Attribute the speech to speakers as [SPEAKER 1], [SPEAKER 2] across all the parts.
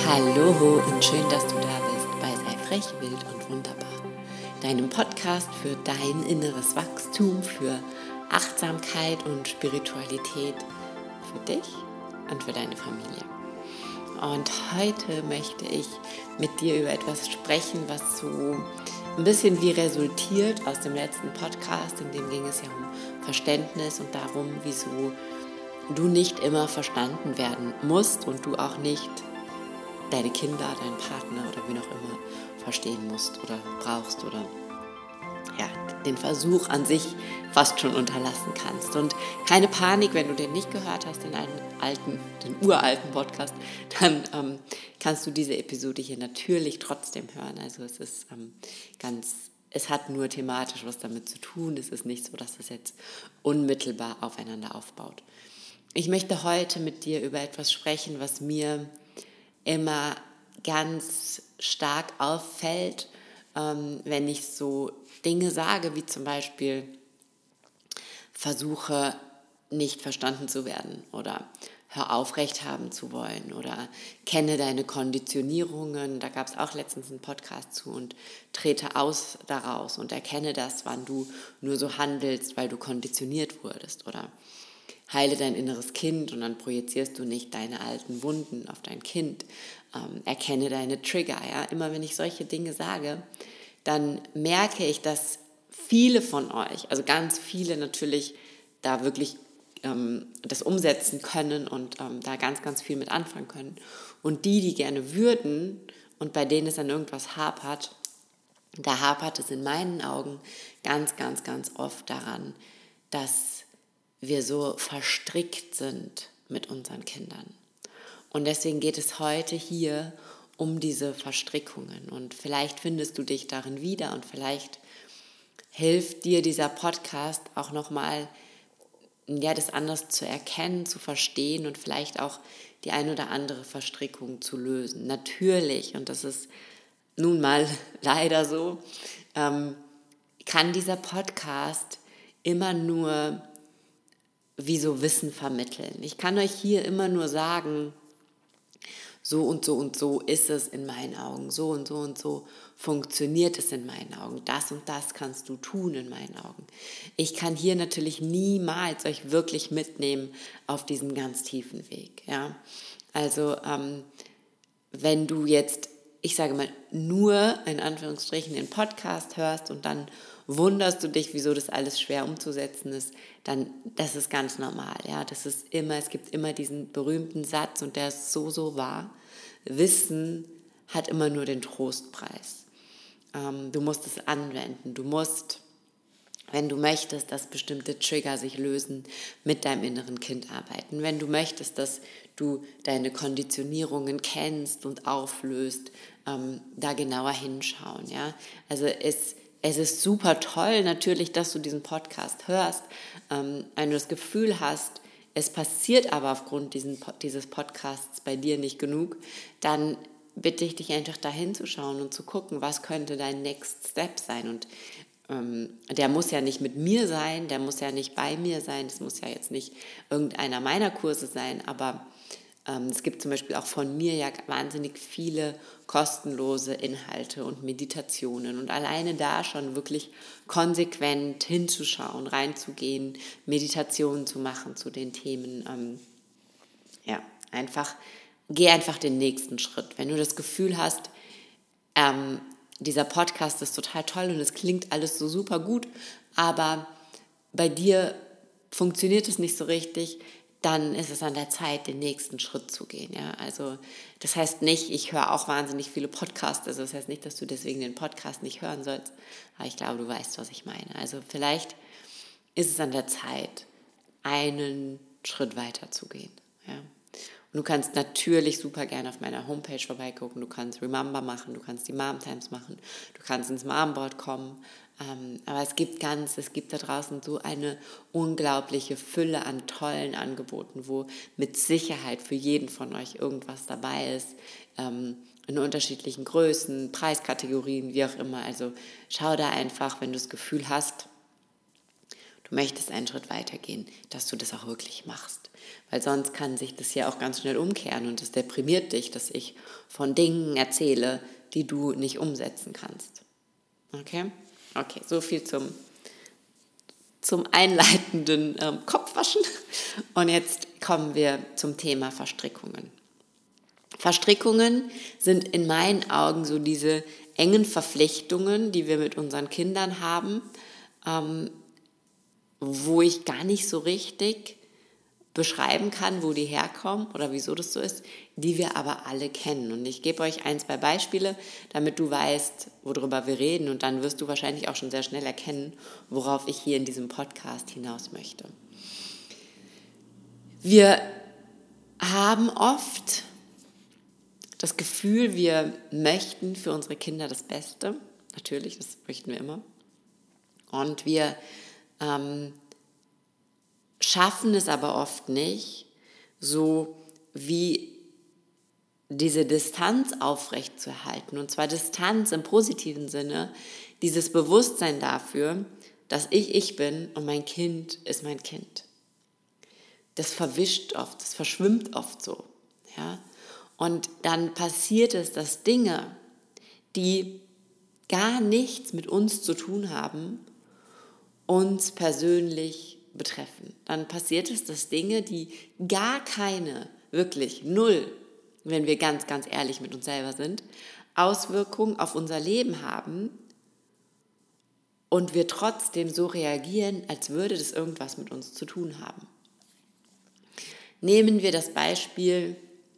[SPEAKER 1] Hallo und schön, dass du da bist bei Sei frech, wild und wunderbar. Deinem Podcast für dein inneres Wachstum, für Achtsamkeit und Spiritualität für dich und für deine Familie. Und heute möchte ich mit dir über etwas sprechen, was so ein bisschen wie resultiert aus dem letzten Podcast, in dem ging es ja um Verständnis und darum, wieso du nicht immer verstanden werden musst und du auch nicht deine Kinder, deinen Partner oder wen auch immer verstehen musst oder brauchst oder ja, den Versuch an sich fast schon unterlassen kannst. Und keine Panik, wenn du den nicht gehört hast, den uralten Podcast, dann kannst du diese Episode hier natürlich trotzdem hören. Also es ist es hat nur thematisch was damit zu tun. Es ist nicht so, dass es jetzt unmittelbar aufeinander aufbaut. Ich möchte heute mit dir über etwas sprechen, was mir immer ganz stark auffällt, wenn ich so Dinge sage, wie zum Beispiel versuche nicht verstanden zu werden oder hör auf, Recht haben zu wollen oder kenne deine Konditionierungen, da gab es auch letztens einen Podcast zu und trete aus daraus und erkenne das, wann du nur so handelst, weil du konditioniert wurdest oder heile dein inneres Kind und dann projizierst du nicht deine alten Wunden auf dein Kind. Erkenne deine Trigger. Ja? Immer wenn ich solche Dinge sage, dann merke ich, dass viele von euch, also ganz viele natürlich, da wirklich das umsetzen können und da ganz, ganz viel mit anfangen können. Und die gerne würden und bei denen es dann irgendwas hapert, da hapert es in meinen Augen ganz, ganz, ganz oft daran, dass wir so verstrickt sind mit unseren Kindern. Und deswegen geht es heute hier um diese Verstrickungen. Und vielleicht findest du dich darin wieder und vielleicht hilft dir dieser Podcast auch nochmal, das anders zu erkennen, zu verstehen und vielleicht auch die ein oder andere Verstrickung zu lösen. Natürlich, und das ist nun mal leider so, kann dieser Podcast immer nur wie so Wissen vermitteln. Ich kann euch hier immer nur sagen, so und so und so ist es in meinen Augen, so und so funktioniert es in meinen Augen, das und das kannst du tun in meinen Augen. Ich kann hier natürlich niemals euch wirklich mitnehmen auf diesen ganz tiefen Weg. Ja? Also wenn du jetzt, ich sage mal, nur in Anführungsstrichen den Podcast hörst und dann wunderst du dich, wieso das alles schwer umzusetzen ist, dann, das ist ganz normal. Ja? Es gibt immer diesen berühmten Satz und der ist so wahr. Wissen hat immer nur den Trostpreis. Du musst es anwenden. Du musst, wenn du möchtest, dass bestimmte Trigger sich lösen, mit deinem inneren Kind arbeiten. Wenn du möchtest, dass du deine Konditionierungen kennst und auflöst, da genauer hinschauen. Ja? Also es ist super toll natürlich, dass du diesen Podcast hörst. Wenn du das Gefühl hast, es passiert aber aufgrund dieses Podcasts bei dir nicht genug, dann bitte ich dich einfach da hinzuschauen und zu gucken, was könnte dein Next Step sein. Und der muss ja nicht mit mir sein, der muss ja nicht bei mir sein, das muss ja jetzt nicht irgendeiner meiner Kurse sein, aber es gibt zum Beispiel auch von mir ja wahnsinnig viele kostenlose Inhalte und Meditationen und alleine da schon wirklich konsequent hinzuschauen, reinzugehen, Meditationen zu machen zu den Themen. Geh einfach den nächsten Schritt. Wenn du das Gefühl hast, dieser Podcast ist total toll und es klingt alles so super gut, aber bei dir funktioniert es nicht so richtig, dann ist es an der Zeit, den nächsten Schritt zu gehen. Ja? Also das heißt nicht, ich höre auch wahnsinnig viele Podcasts, also das heißt nicht, dass du deswegen den Podcast nicht hören sollst, aber ich glaube, du weißt, was ich meine. Also vielleicht ist es an der Zeit, einen Schritt weiter zu gehen. Ja? Und du kannst natürlich super gerne auf meiner Homepage vorbeigucken, du kannst Remember machen, du kannst die Mom Times machen, du kannst ins Momboard kommen, aber es gibt da draußen so eine unglaubliche Fülle an tollen Angeboten, wo mit Sicherheit für jeden von euch irgendwas dabei ist, in unterschiedlichen Größen, Preiskategorien, wie auch immer. Also schau da einfach, wenn du das Gefühl hast, du möchtest einen Schritt weitergehen, dass du das auch wirklich machst. Weil sonst kann sich das ja auch ganz schnell umkehren und es deprimiert dich, dass ich von Dingen erzähle, die du nicht umsetzen kannst. Okay? Okay, so viel zum einleitenden Kopfwaschen. Und jetzt kommen wir zum Thema Verstrickungen. Verstrickungen sind in meinen Augen so diese engen Verflechtungen, die wir mit unseren Kindern haben, wo ich gar nicht so richtig beschreiben kann, wo die herkommen oder wieso das so ist, die wir aber alle kennen. Und ich gebe euch 2 Beispiele, damit du weißt, worüber wir reden. Und dann wirst du wahrscheinlich auch schon sehr schnell erkennen, worauf ich hier in diesem Podcast hinaus möchte. Wir haben oft das Gefühl, wir möchten für unsere Kinder das Beste. Natürlich, das möchten wir immer. Und wir schaffen es aber oft nicht, so wie diese Distanz aufrechtzuerhalten. Und zwar Distanz im positiven Sinne, dieses Bewusstsein dafür, dass ich bin und mein Kind ist mein Kind. Das verwischt oft, das verschwimmt oft so. Ja? Und dann passiert es, dass Dinge, die gar nichts mit uns zu tun haben, uns persönlich betreffen. Dann passiert es, dass Dinge, die gar keine, wirklich null, wenn wir ganz, ganz ehrlich mit uns selber sind, Auswirkungen auf unser Leben haben und wir trotzdem so reagieren, als würde das irgendwas mit uns zu tun haben. Nehmen wir das Beispiel,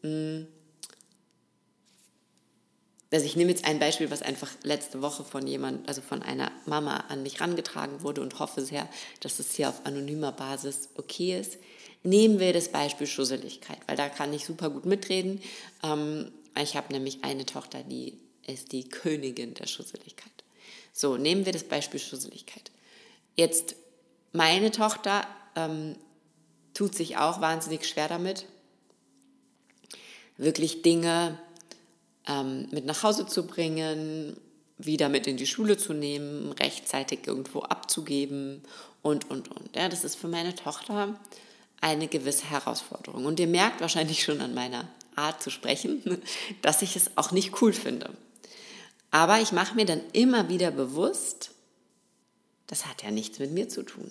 [SPEAKER 1] also ich nehme jetzt ein Beispiel, was einfach letzte Woche von einer Mama an mich herangetragen wurde und hoffe sehr, dass es hier auf anonymer Basis okay ist. Nehmen wir das Beispiel Schusseligkeit, weil da kann ich super gut mitreden. Ich habe nämlich eine Tochter, die ist die Königin der Schusseligkeit. So, nehmen wir das Beispiel Schusseligkeit. Jetzt, meine Tochter tut sich auch wahnsinnig schwer damit, wirklich Dinge mit nach Hause zu bringen, wieder mit in die Schule zu nehmen, rechtzeitig irgendwo abzugeben und. Ja, das ist für meine Tochter eine gewisse Herausforderung. Und ihr merkt wahrscheinlich schon an meiner Art zu sprechen, dass ich es auch nicht cool finde. Aber ich mache mir dann immer wieder bewusst, das hat ja nichts mit mir zu tun.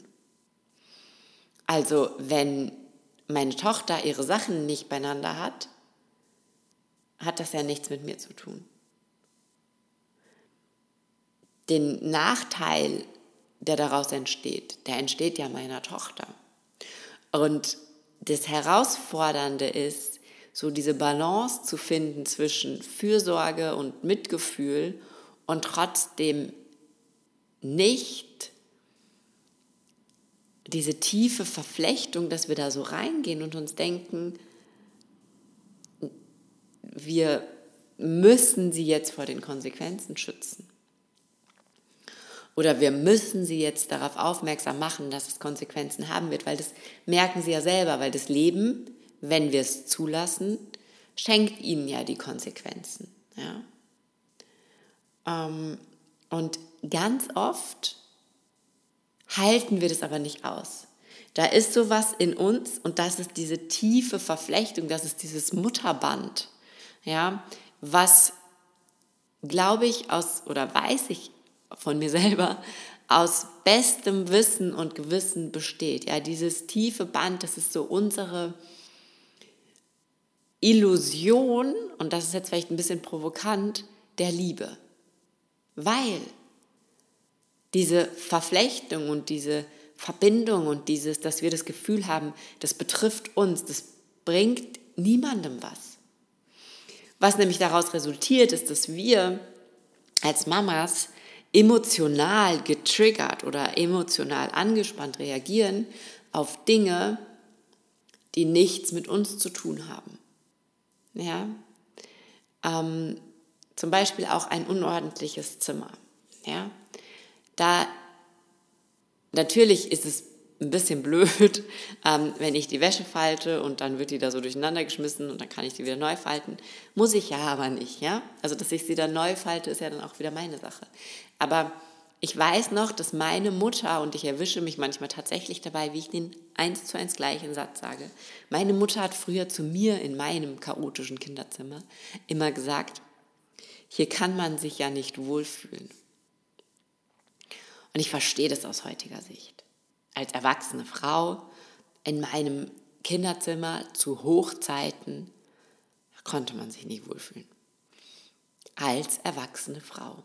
[SPEAKER 1] Also wenn meine Tochter ihre Sachen nicht beieinander hat das ja nichts mit mir zu tun. Den Nachteil, der daraus entsteht, der entsteht ja meiner Tochter. Und das Herausfordernde ist, so diese Balance zu finden zwischen Fürsorge und Mitgefühl und trotzdem nicht diese tiefe Verflechtung, dass wir da so reingehen und uns denken, wir müssen sie jetzt vor den Konsequenzen schützen. Oder wir müssen sie jetzt darauf aufmerksam machen, dass es Konsequenzen haben wird, weil das merken sie ja selber, weil das Leben, wenn wir es zulassen, schenkt ihnen ja die Konsequenzen. Ja? Und ganz oft halten wir das aber nicht aus. Da ist sowas in uns und das ist diese tiefe Verflechtung, das ist dieses Mutterband. Ja, was, glaube ich, weiß ich von mir selber, aus bestem Wissen und Gewissen besteht. Ja, dieses tiefe Band, das ist so unsere Illusion, und das ist jetzt vielleicht ein bisschen provokant, der Liebe. Weil diese Verflechtung und diese Verbindung und dass wir das Gefühl haben, das betrifft uns, das bringt niemandem was. Was nämlich daraus resultiert, ist, dass wir als Mamas emotional getriggert oder emotional angespannt reagieren auf Dinge, die nichts mit uns zu tun haben. Ja? Zum Beispiel auch ein unordentliches Zimmer. Ja? Natürlich ist es ein bisschen blöd, wenn ich die Wäsche falte und dann wird die da so durcheinander geschmissen und dann kann ich die wieder neu falten. Muss ich ja aber nicht. Ja? Also, dass ich sie dann neu falte, ist ja dann auch wieder meine Sache. Aber ich weiß noch, dass meine Mutter, und ich erwische mich manchmal tatsächlich dabei, wie ich den 1:1 gleichen Satz sage, meine Mutter hat früher zu mir in meinem chaotischen Kinderzimmer immer gesagt, hier kann man sich ja nicht wohlfühlen. Und ich verstehe das aus heutiger Sicht. Als erwachsene Frau in meinem Kinderzimmer zu Hochzeiten konnte man sich nicht wohlfühlen. Als erwachsene Frau.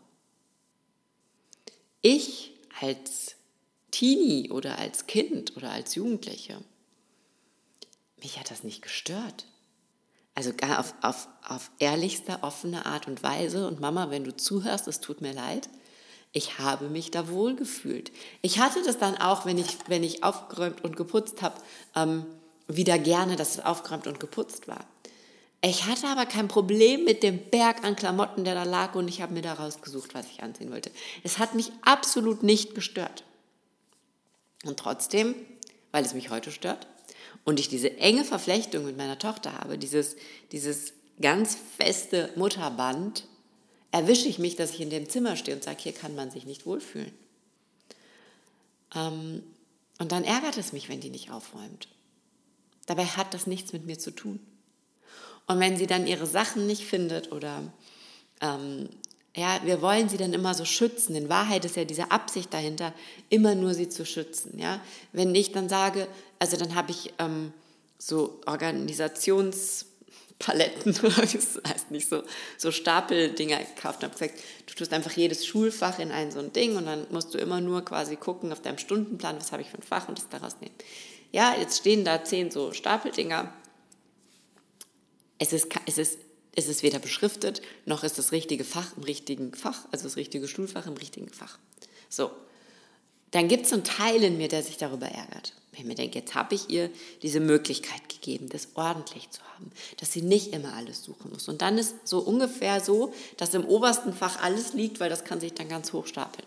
[SPEAKER 1] Ich als Teenie oder als Kind oder als Jugendliche, mich hat das nicht gestört. Also gar auf ehrlichster, offene Art und Weise. Und Mama, wenn du zuhörst, es tut mir leid, ich habe mich da wohl gefühlt. Ich hatte das dann auch, wenn ich aufgeräumt und geputzt habe, wieder gerne, dass es aufgeräumt und geputzt war. Ich hatte aber kein Problem mit dem Berg an Klamotten, der da lag, und ich habe mir da rausgesucht, was ich anziehen wollte. Es hat mich absolut nicht gestört. Und trotzdem, weil es mich heute stört und ich diese enge Verflechtung mit meiner Tochter habe, dieses ganz feste Mutterband, erwische ich mich, dass ich in dem Zimmer stehe und sage, hier kann man sich nicht wohlfühlen. Und dann ärgert es mich, wenn die nicht aufräumt. Dabei hat das nichts mit mir zu tun. Und wenn sie dann ihre Sachen nicht findet oder wir wollen sie dann immer so schützen. In Wahrheit ist ja diese Absicht dahinter, immer nur sie zu schützen. Ja? Wenn ich dann sage, also dann habe ich so Organisationspaletten, das heißt nicht so Stapeldinger gekauft und habe gesagt, du tust einfach jedes Schulfach in so ein Ding und dann musst du immer nur quasi gucken auf deinem Stundenplan, was habe ich für ein Fach und das daraus nehmen. Ja, jetzt stehen da 10 so Stapeldinger. Es ist weder beschriftet, noch ist das richtige Fach im richtigen Fach, also das richtige Schulfach im richtigen Fach. So, dann gibt es so einen Teil in mir, der sich darüber ärgert. Wenn ich mir denke, jetzt habe ich ihr diese Möglichkeit gegeben, das ordentlich zu haben, dass sie nicht immer alles suchen muss. Und dann ist so ungefähr so, dass im obersten Fach alles liegt, weil das kann sich dann ganz hoch stapeln.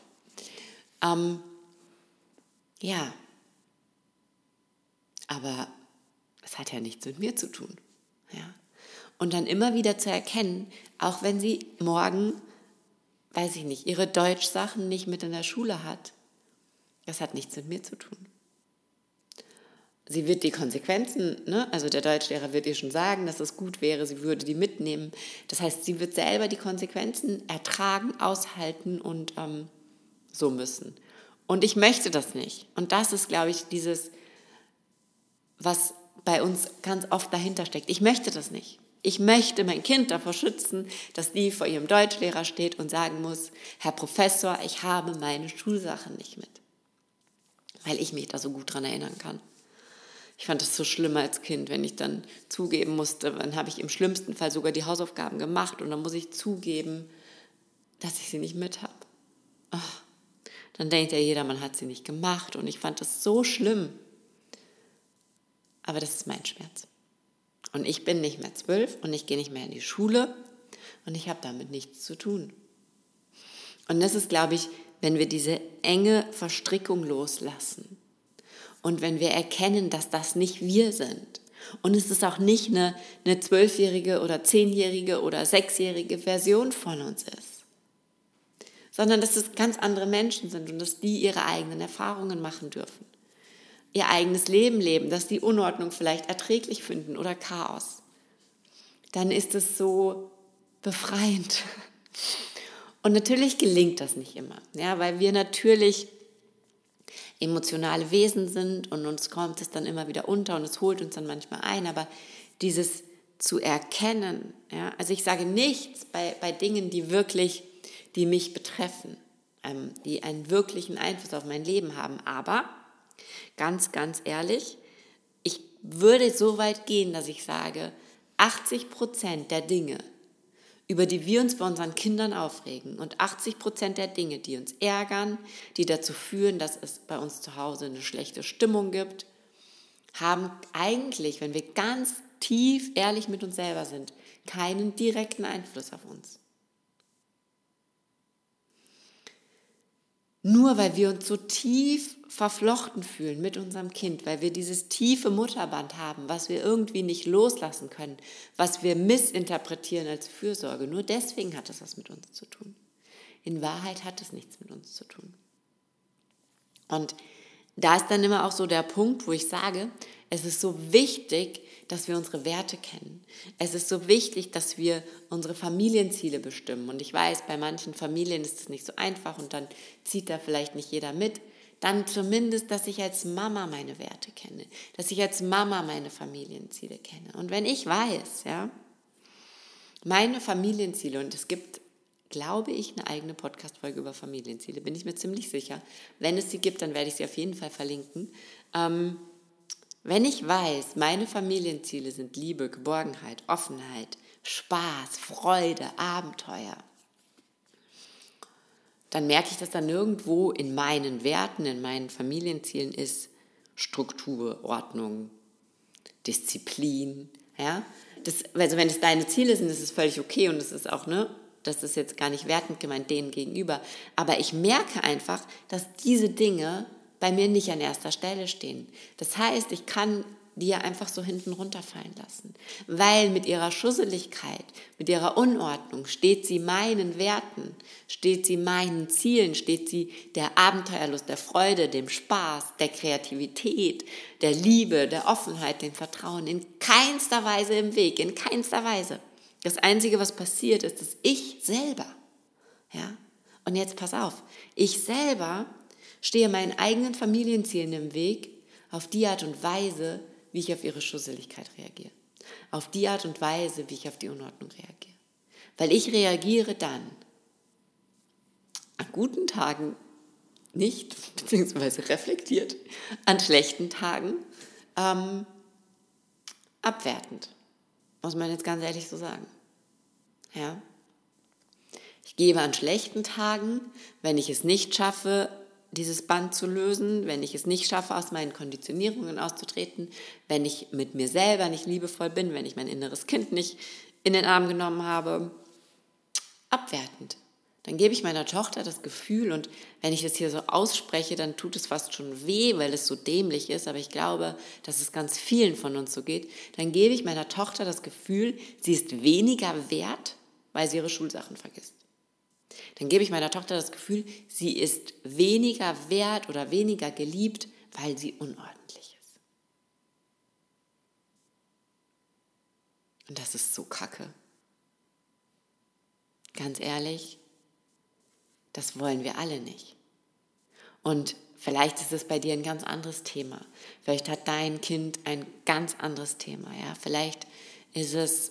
[SPEAKER 1] Aber es hat ja nichts mit mir zu tun. Ja. Und dann immer wieder zu erkennen, auch wenn sie morgen, weiß ich nicht, ihre Deutschsachen nicht mit in der Schule hat, das hat nichts mit mir zu tun. Sie wird die Konsequenzen, also der Deutschlehrer wird ihr schon sagen, dass es gut wäre, sie würde die mitnehmen. Das heißt, sie wird selber die Konsequenzen ertragen, aushalten und so müssen. Und ich möchte das nicht. Und das ist, glaube ich, dieses, was bei uns ganz oft dahinter steckt. Ich möchte das nicht. Ich möchte mein Kind davor schützen, dass die vor ihrem Deutschlehrer steht und sagen muss, Herr Professor, ich habe meine Schulsachen nicht mit. Weil ich mich da so gut dran erinnern kann. Ich fand das so schlimm als Kind, wenn ich dann zugeben musste, dann habe ich im schlimmsten Fall sogar die Hausaufgaben gemacht und dann muss ich zugeben, dass ich sie nicht mit habe. Dann denkt ja jeder, man hat sie nicht gemacht und ich fand das so schlimm. Aber das ist mein Schmerz. Und ich bin nicht mehr 12 und ich gehe nicht mehr in die Schule und ich habe damit nichts zu tun. Und das ist, glaube ich, wenn wir diese enge Verstrickung loslassen und wenn wir erkennen, dass das nicht wir sind und es ist auch nicht eine 12-jährige oder 10-jährige oder 6-jährige Version von uns ist, sondern dass es ganz andere Menschen sind und dass die ihre eigenen Erfahrungen machen dürfen. Ihr eigenes Leben leben, dass die Unordnung vielleicht erträglich finden oder Chaos, dann ist es so befreiend. Und natürlich gelingt das nicht immer, ja, weil wir natürlich emotionale Wesen sind und uns kommt es dann immer wieder unter und es holt uns dann manchmal ein, aber dieses zu erkennen, ja, also ich sage nichts bei Dingen, die mich betreffen, die einen wirklichen Einfluss auf mein Leben haben, aber ganz, ganz ehrlich, ich würde so weit gehen, dass ich sage, 80% der Dinge, über die wir uns bei unseren Kindern aufregen und 80% der Dinge, die uns ärgern, die dazu führen, dass es bei uns zu Hause eine schlechte Stimmung gibt, haben eigentlich, wenn wir ganz tief ehrlich mit uns selber sind, keinen direkten Einfluss auf uns. Nur weil wir uns so tief verflochten fühlen mit unserem Kind, weil wir dieses tiefe Mutterband haben, was wir irgendwie nicht loslassen können, was wir missinterpretieren als Fürsorge, nur deswegen hat das was mit uns zu tun. In Wahrheit hat es nichts mit uns zu tun. Und da ist dann immer auch so der Punkt, wo ich sage, es ist so wichtig, dass wir unsere Werte kennen. Es ist so wichtig, dass wir unsere Familienziele bestimmen. Und ich weiß, bei manchen Familien ist es nicht so einfach und dann zieht da vielleicht nicht jeder mit. Dann zumindest, dass ich als Mama meine Werte kenne, dass ich als Mama meine Familienziele kenne. Und wenn ich weiß, ja, meine Familienziele, und es gibt, glaube ich, eine eigene Podcast-Folge über Familienziele, bin ich mir ziemlich sicher. Wenn es sie gibt, dann werde ich sie auf jeden Fall verlinken. Wenn ich weiß, meine Familienziele sind Liebe, Geborgenheit, Offenheit, Spaß, Freude, Abenteuer, dann merke ich, dass da nirgendwo in meinen Werten, in meinen Familienzielen ist Struktur, Ordnung, Disziplin. Ja? Also wenn es deine Ziele sind, ist es völlig okay und es ist auch, das ist jetzt gar nicht wertend gemeint denen gegenüber. Aber ich merke einfach, dass diese Dinge bei mir nicht an erster Stelle stehen. Das heißt, ich kann die ja einfach so hinten runterfallen lassen. Weil mit ihrer Schusseligkeit, mit ihrer Unordnung steht sie meinen Werten, steht sie meinen Zielen, steht sie der Abenteuerlust, der Freude, dem Spaß, der Kreativität, der Liebe, der Offenheit, dem Vertrauen in keinster Weise im Weg, in keinster Weise. Das Einzige, was passiert, ist, dass ich selber, ja, und jetzt pass auf, ich selber stehe meinen eigenen Familienzielen im Weg auf die Art und Weise, wie ich auf ihre Schusseligkeit reagiere. Auf die Art und Weise, wie ich auf die Unordnung reagiere. Weil ich reagiere dann an guten Tagen nicht, beziehungsweise reflektiert, an schlechten Tagen abwertend. Muss man jetzt ganz ehrlich so sagen. Ja? Ich gebe an schlechten Tagen, wenn ich es nicht schaffe, dieses Band zu lösen, wenn ich es nicht schaffe, aus meinen Konditionierungen auszutreten, wenn ich mit mir selber nicht liebevoll bin, wenn ich mein inneres Kind nicht in den Arm genommen habe, abwertend. Dann gebe ich meiner Tochter das Gefühl, und wenn ich das hier so ausspreche, dann tut es fast schon weh, weil es so dämlich ist, aber ich glaube, dass es ganz vielen von uns so geht, dann gebe ich meiner Tochter das Gefühl, sie ist weniger wert, weil sie ihre Schulsachen vergisst. Dann gebe ich meiner Tochter das Gefühl, sie ist weniger wert oder weniger geliebt, weil sie unordentlich ist. Und das ist so kacke. Ganz ehrlich, das wollen wir alle nicht. Und vielleicht ist es bei dir ein ganz anderes Thema. Vielleicht hat dein Kind ein ganz anderes Thema. Ja? Vielleicht ist es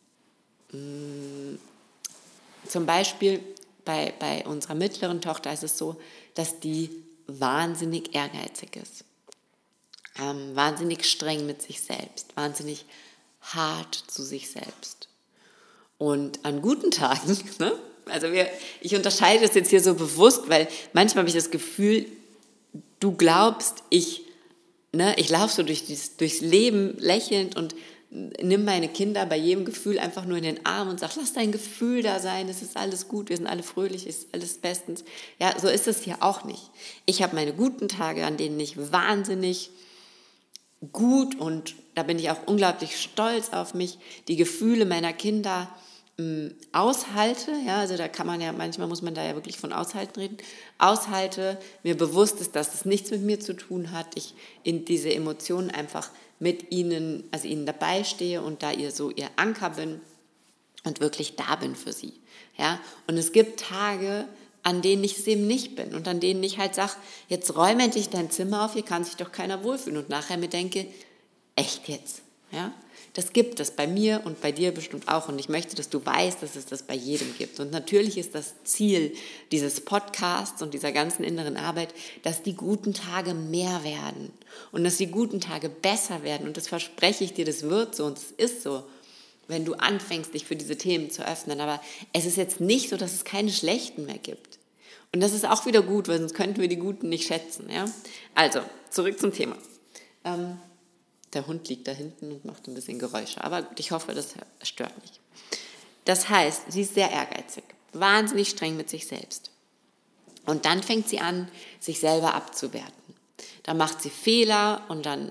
[SPEAKER 1] zum Beispiel bei unserer mittleren Tochter ist es so, dass die wahnsinnig ehrgeizig ist. Wahnsinnig streng mit sich selbst. Wahnsinnig hart zu sich selbst. Und an guten Tagen, also ich unterscheide das jetzt hier so bewusst, weil manchmal habe ich das Gefühl, du glaubst, ich laufe so durchs Leben lächelnd und nimm meine Kinder bei jedem Gefühl einfach nur in den Arm und sag, lass dein Gefühl da sein, es ist alles gut, wir sind alle fröhlich, es ist alles bestens. Ja, so ist es hier auch nicht. Ich habe meine guten Tage, an denen ich wahnsinnig gut, und da bin ich auch unglaublich stolz auf mich, die Gefühle meiner Kinder aushalte, ja, also da kann man ja, manchmal muss man da ja wirklich von aushalten reden, aushalte, mir bewusst ist, dass es nichts mit mir zu tun hat, ich in diese Emotionen einfach mit ihnen, also ihnen dabei stehe und da ihr Anker bin und wirklich da bin für sie, ja, und es gibt Tage, an denen ich es eben nicht bin und an denen ich halt sage, jetzt räum endlich dein Zimmer auf, hier kann sich doch keiner wohlfühlen, und nachher mir denke, echt jetzt, ja. Das gibt es bei mir und bei dir bestimmt auch, und ich möchte, dass du weißt, dass es das bei jedem gibt. Und natürlich ist das Ziel dieses Podcasts und dieser ganzen inneren Arbeit, dass die guten Tage mehr werden und dass die guten Tage besser werden, und das verspreche ich dir, das wird so und es ist so, wenn du anfängst, dich für diese Themen zu öffnen. Aber es ist jetzt nicht so, dass es keine schlechten mehr gibt. Und das ist auch wieder gut, weil sonst könnten wir die Guten nicht schätzen. Ja? Also, zurück zum Thema. Der Hund liegt da hinten und macht ein bisschen Geräusche. Aber gut, ich hoffe, das stört nicht. Das heißt, sie ist sehr ehrgeizig, wahnsinnig streng mit sich selbst. Und dann fängt sie an, sich selber abzuwerten. Dann macht sie Fehler und dann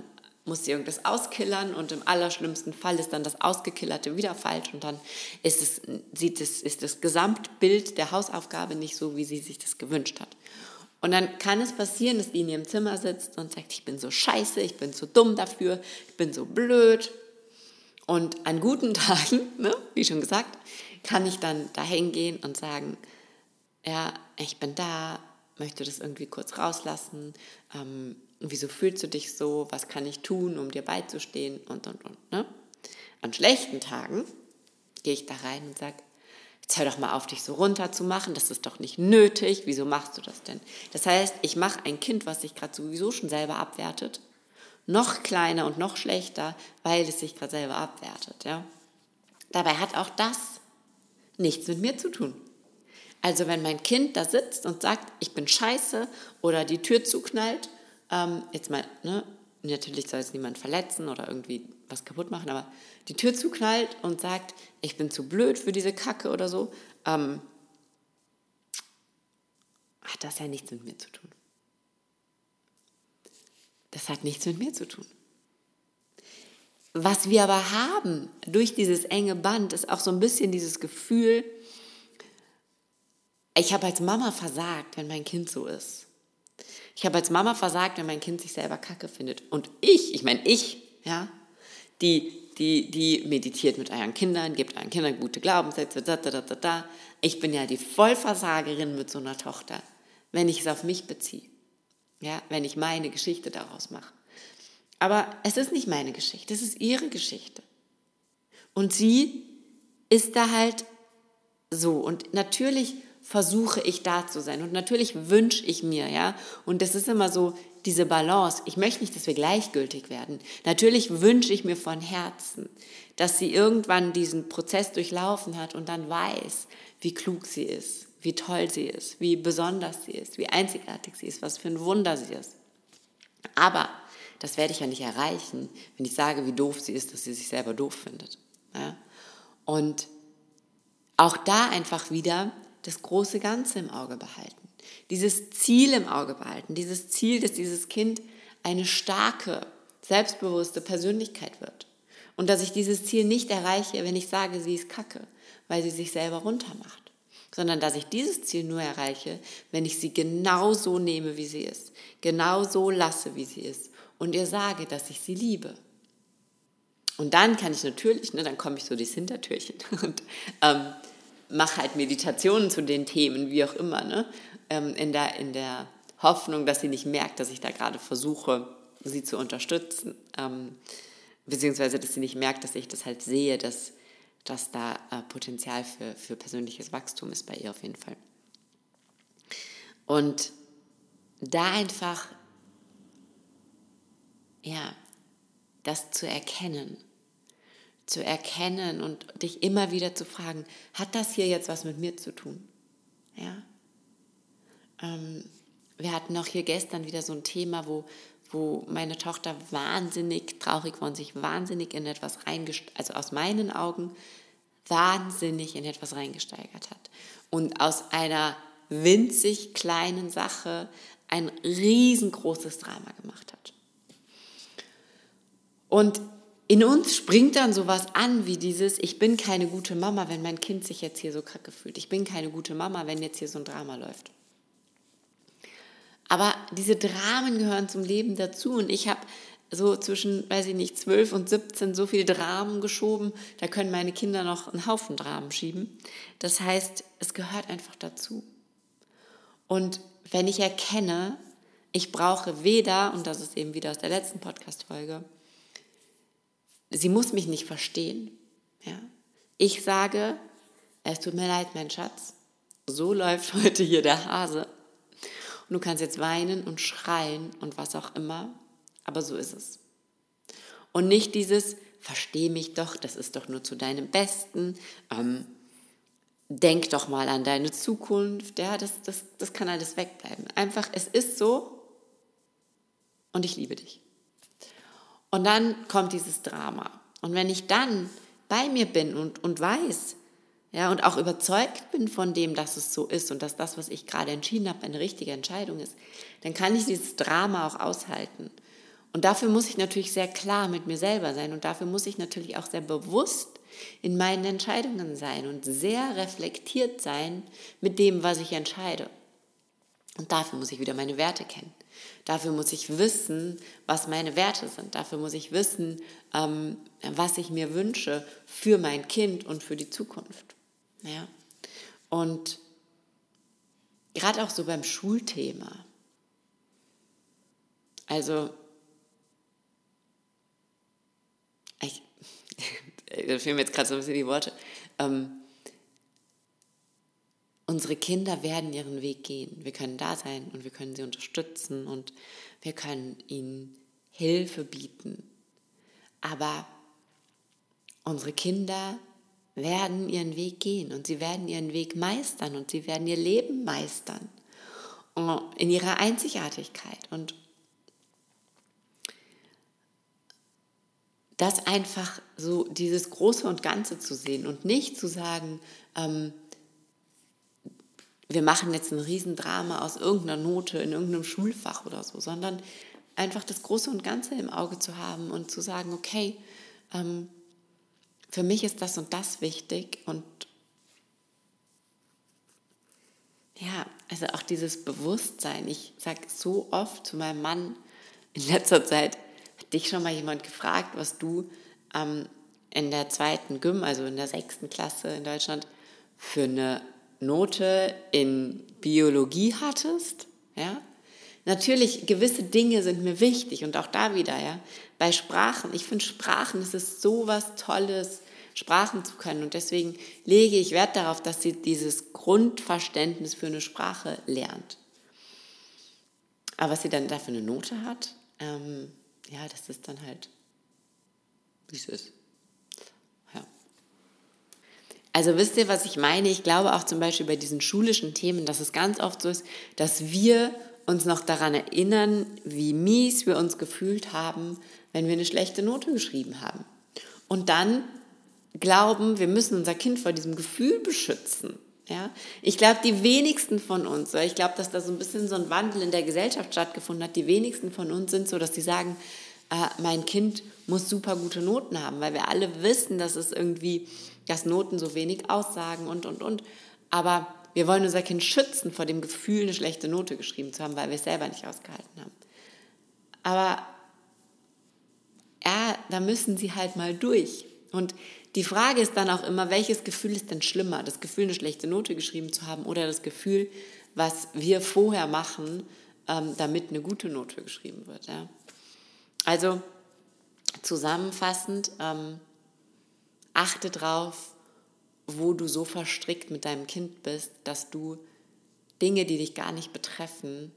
[SPEAKER 1] muss sie irgendwas auskillern und im allerschlimmsten Fall ist dann das Ausgekillerte wieder falsch und dann ist das Gesamtbild der Hausaufgabe nicht so, wie sie sich das gewünscht hat. Und dann kann es passieren, dass die in ihrem Zimmer sitzt und sagt, ich bin so scheiße, ich bin so dumm dafür, ich bin so blöd. Und an guten Tagen, wie schon gesagt, kann ich dann da hingehen und sagen, ja, ich bin da, möchte das irgendwie kurz rauslassen, wieso fühlst du dich so, was kann ich tun, um dir beizustehen und. Ne? An schlechten Tagen gehe ich da rein und sage, jetzt hör doch mal auf, dich so runter zu machen, das ist doch nicht nötig, wieso machst du das denn? Das heißt, ich mache ein Kind, was sich gerade sowieso schon selber abwertet, noch kleiner und noch schlechter, weil es sich gerade selber abwertet. Ja? Dabei hat auch das nichts mit mir zu tun. Also wenn mein Kind da sitzt und sagt, ich bin scheiße oder die Tür zuknallt, jetzt mal, natürlich soll es niemand verletzen oder irgendwie was kaputt machen, aber die Tür zuknallt und sagt, ich bin zu blöd für diese Kacke oder so, hat das ja nichts mit mir zu tun. Das hat nichts mit mir zu tun. Was wir aber haben durch dieses enge Band, ist auch so ein bisschen dieses Gefühl, ich habe als Mama versagt, wenn mein Kind so ist. Ich habe als Mama versagt, wenn mein Kind sich selber kacke findet. Und ich, die meditiert mit euren Kindern, gibt euren Kindern gute Glaubenssätze, Ich bin ja die Vollversagerin mit so einer Tochter, wenn ich es auf mich beziehe. Ja, wenn ich meine Geschichte daraus mache. Aber es ist nicht meine Geschichte, es ist ihre Geschichte. Und sie ist da halt so. Und natürlich versuche ich da zu sein. Und natürlich wünsche ich mir, ja, und das ist immer so diese Balance. Ich möchte nicht, dass wir gleichgültig werden. Natürlich wünsche ich mir von Herzen, dass sie irgendwann diesen Prozess durchlaufen hat und dann weiß, wie klug sie ist, wie toll sie ist, wie besonders sie ist, wie einzigartig sie ist, was für ein Wunder sie ist. Aber das werde ich ja nicht erreichen, wenn ich sage, wie doof sie ist, dass sie sich selber doof findet. Ja? Und auch da einfach wieder das große Ganze im Auge behalten. Dieses Ziel im Auge behalten. Dieses Ziel, dass dieses Kind eine starke, selbstbewusste Persönlichkeit wird. Und dass ich dieses Ziel nicht erreiche, wenn ich sage, sie ist kacke, weil sie sich selber runtermacht. Sondern dass ich dieses Ziel nur erreiche, wenn ich sie genau so nehme, wie sie ist. Genau so lasse, wie sie ist. Und ihr sage, dass ich sie liebe. Und dann kann ich natürlich, dann komme ich so durchs Hintertürchen und mache halt Meditationen zu den Themen, wie auch immer, in der Hoffnung, dass sie nicht merkt, dass ich da gerade versuche, sie zu unterstützen, beziehungsweise, dass sie nicht merkt, dass ich das halt sehe, dass da Potenzial für persönliches Wachstum ist bei ihr auf jeden Fall. Und da einfach, das zu erkennen und dich immer wieder zu fragen, hat das hier jetzt was mit mir zu tun? Ja. Wir hatten auch hier gestern wieder so ein Thema, wo meine Tochter wahnsinnig traurig war und sich wahnsinnig in etwas also aus meinen Augen wahnsinnig in etwas reingesteigert hat. Und aus einer winzig kleinen Sache ein riesengroßes Drama gemacht hat. Und in uns springt dann sowas an wie dieses, ich bin keine gute Mama, wenn mein Kind sich jetzt hier so kacke fühlt. Ich bin keine gute Mama, wenn jetzt hier so ein Drama läuft. Aber diese Dramen gehören zum Leben dazu und ich habe so zwischen, 12 und 17 so viel Dramen geschoben, da können meine Kinder noch einen Haufen Dramen schieben. Das heißt, es gehört einfach dazu. Und wenn ich erkenne, ich brauche weder, und das ist eben wieder aus der letzten Podcast-Folge, sie muss mich nicht verstehen. Ja? Ich sage, es tut mir leid, mein Schatz, so läuft heute hier der Hase. Und du kannst jetzt weinen und schreien und was auch immer, aber so ist es. Und nicht dieses, versteh mich doch, das ist doch nur zu deinem Besten, denk doch mal an deine Zukunft, ja, das kann alles wegbleiben. Einfach, es ist so und ich liebe dich. Und dann kommt dieses Drama. Und wenn ich dann bei mir bin und weiß, ja, und auch überzeugt bin von dem, dass es so ist und dass das, was ich gerade entschieden habe, eine richtige Entscheidung ist, dann kann ich dieses Drama auch aushalten. Und dafür muss ich natürlich sehr klar mit mir selber sein und dafür muss ich natürlich auch sehr bewusst in meinen Entscheidungen sein und sehr reflektiert sein mit dem, was ich entscheide. Und dafür muss ich wieder meine Werte kennen. Dafür muss ich wissen, was meine Werte sind. Dafür muss ich wissen, was ich mir wünsche für mein Kind und für die Zukunft. Ja? Und gerade auch so beim Schulthema. Also, da fehlen mir jetzt gerade so ein bisschen die Worte. Unsere Kinder werden ihren Weg gehen. Wir können da sein und wir können sie unterstützen und wir können ihnen Hilfe bieten. Aber unsere Kinder werden ihren Weg gehen und sie werden ihren Weg meistern und sie werden ihr Leben meistern in ihrer Einzigartigkeit. Und das einfach so dieses Große und Ganze zu sehen und nicht zu sagen, wir machen jetzt ein Riesendrama aus irgendeiner Note in irgendeinem Schulfach oder so, sondern einfach das Große und Ganze im Auge zu haben und zu sagen, okay, für mich ist das und das wichtig und ja, also auch dieses Bewusstsein. Ich sage so oft zu meinem Mann in letzter Zeit, hat dich schon mal jemand gefragt, was du in der 2. Gym, also in der 6. Klasse in Deutschland, für eine Note in Biologie hattest? Ja? Natürlich, gewisse Dinge sind mir wichtig und auch da wieder, ja, bei Sprachen. Ich finde Sprachen, es ist so was Tolles, Sprachen zu können und deswegen lege ich Wert darauf, dass sie dieses Grundverständnis für eine Sprache lernt. Aber was sie dann dafür eine Note hat, ja, das ist dann halt, wie es ist. Ja. Also wisst ihr, was ich meine? Ich glaube auch zum Beispiel bei diesen schulischen Themen, dass es ganz oft so ist, dass wir uns noch daran erinnern, wie mies wir uns gefühlt haben, wenn wir eine schlechte Note geschrieben haben. Und dann glauben, wir müssen unser Kind vor diesem Gefühl beschützen. Ja? Ich glaube, die wenigsten von uns, ich glaube, dass da so ein bisschen so ein Wandel in der Gesellschaft stattgefunden hat, die wenigsten von uns sind so, dass sie sagen, mein Kind muss super gute Noten haben, weil wir alle wissen, dass es irgendwie, dass Noten so wenig aussagen und. Aber wir wollen unser Kind schützen vor dem Gefühl, eine schlechte Note geschrieben zu haben, weil wir es selber nicht ausgehalten haben. Aber ja, da müssen sie halt mal durch. Und die Frage ist dann auch immer, welches Gefühl ist denn schlimmer? Das Gefühl, eine schlechte Note geschrieben zu haben oder das Gefühl, was wir vorher machen, damit eine gute Note geschrieben wird. Ja? Also zusammenfassend, achte drauf, wo du so verstrickt mit deinem Kind bist, dass du Dinge, die dich gar nicht betreffen,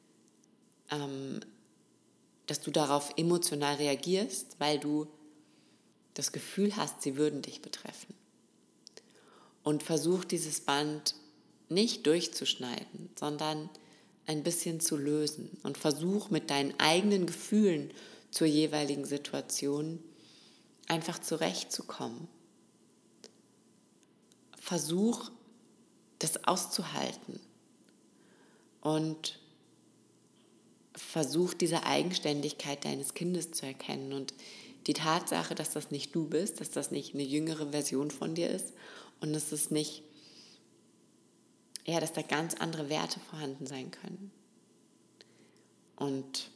[SPEAKER 1] dass du darauf emotional reagierst, weil du das Gefühl hast, sie würden dich betreffen. Und versuch dieses Band nicht durchzuschneiden, sondern ein bisschen zu lösen. Und versuch mit deinen eigenen Gefühlen zur jeweiligen Situation einfach zurechtzukommen. Versuch, das auszuhalten. Und versuch, diese Eigenständigkeit deines Kindes zu erkennen und die Tatsache, dass das nicht du bist, dass das nicht eine jüngere Version von dir ist und dass es nicht, ja, dass da ganz andere Werte vorhanden sein können. Und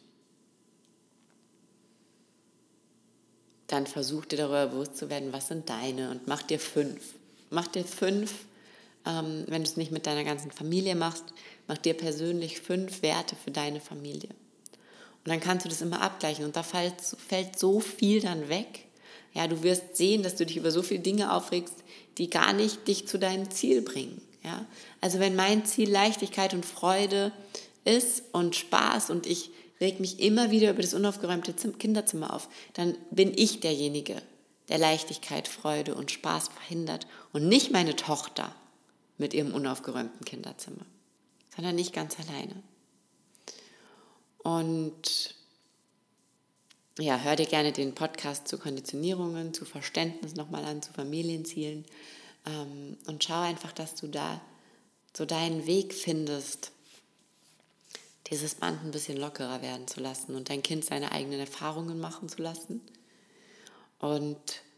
[SPEAKER 1] dann versuch dir darüber bewusst zu werden, was sind deine und mach dir 5. Mach dir 5, wenn du es nicht mit deiner ganzen Familie machst, mach dir persönlich 5 Werte für deine Familie. Und dann kannst du das immer abgleichen und da fällt so viel dann weg. Ja, du wirst sehen, dass du dich über so viele Dinge aufregst, die gar nicht dich zu deinem Ziel bringen. Ja? Also wenn mein Ziel Leichtigkeit und Freude ist und Spaß und ich reg mich immer wieder über das unaufgeräumte Kinderzimmer auf, dann bin ich derjenige, der Leichtigkeit, Freude und Spaß verhindert und nicht meine Tochter mit ihrem unaufgeräumten Kinderzimmer, sondern nicht ganz alleine. Und ja, hör dir gerne den Podcast zu Konditionierungen, zu Verständnis nochmal an, zu Familienzielen und schau einfach, dass du da so deinen Weg findest, dieses Band ein bisschen lockerer werden zu lassen und dein Kind seine eigenen Erfahrungen machen zu lassen. Und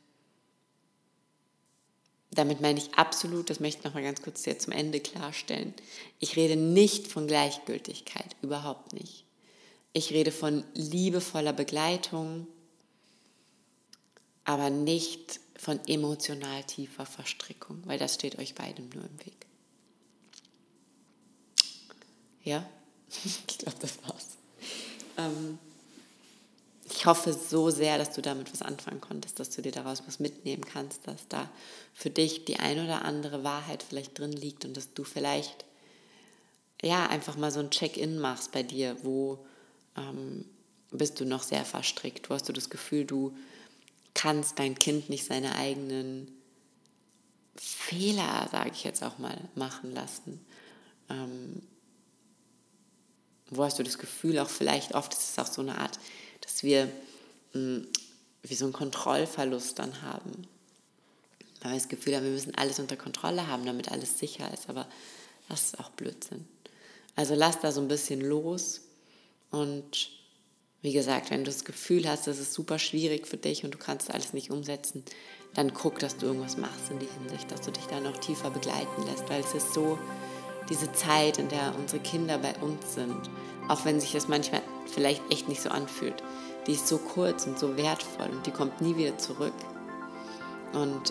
[SPEAKER 1] damit meine ich absolut, das möchte ich nochmal ganz kurz jetzt zum Ende klarstellen, ich rede nicht von Gleichgültigkeit, überhaupt nicht. Ich rede von liebevoller Begleitung, aber nicht von emotional tiefer Verstrickung, weil das steht euch beidem nur im Weg. Ja, ich glaube, das war's. Ich hoffe so sehr, dass du damit was anfangen konntest, dass du dir daraus was mitnehmen kannst, dass da für dich die ein oder andere Wahrheit vielleicht drin liegt und dass du vielleicht einfach mal so ein Check-in machst bei dir, wo bist du noch sehr verstrickt, wo hast du das Gefühl, du kannst dein Kind nicht seine eigenen Fehler, sage ich jetzt auch mal, machen lassen. Wo hast du das Gefühl, auch vielleicht oft ist es auch so eine Art, dass wir wie so einen Kontrollverlust dann haben. Weil wir das Gefühl haben, wir müssen alles unter Kontrolle haben, damit alles sicher ist, aber das ist auch Blödsinn. Also lass da so ein bisschen los und wie gesagt, wenn du das Gefühl hast, das ist super schwierig für dich und du kannst alles nicht umsetzen, dann guck, dass du irgendwas machst in die Hinsicht, dass du dich da noch tiefer begleiten lässt, weil es ist so diese Zeit, in der unsere Kinder bei uns sind, auch wenn sich das manchmal vielleicht echt nicht so anfühlt, die ist so kurz und so wertvoll und die kommt nie wieder zurück. Und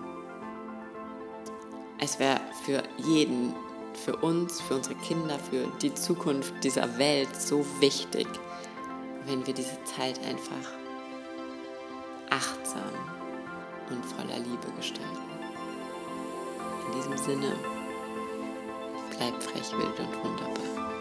[SPEAKER 1] es wäre für jeden, für uns, für unsere Kinder, für die Zukunft dieser Welt so wichtig, wenn wir diese Zeit einfach achtsam und voller Liebe gestalten. In diesem Sinne, bleib frech, wild und wunderbar.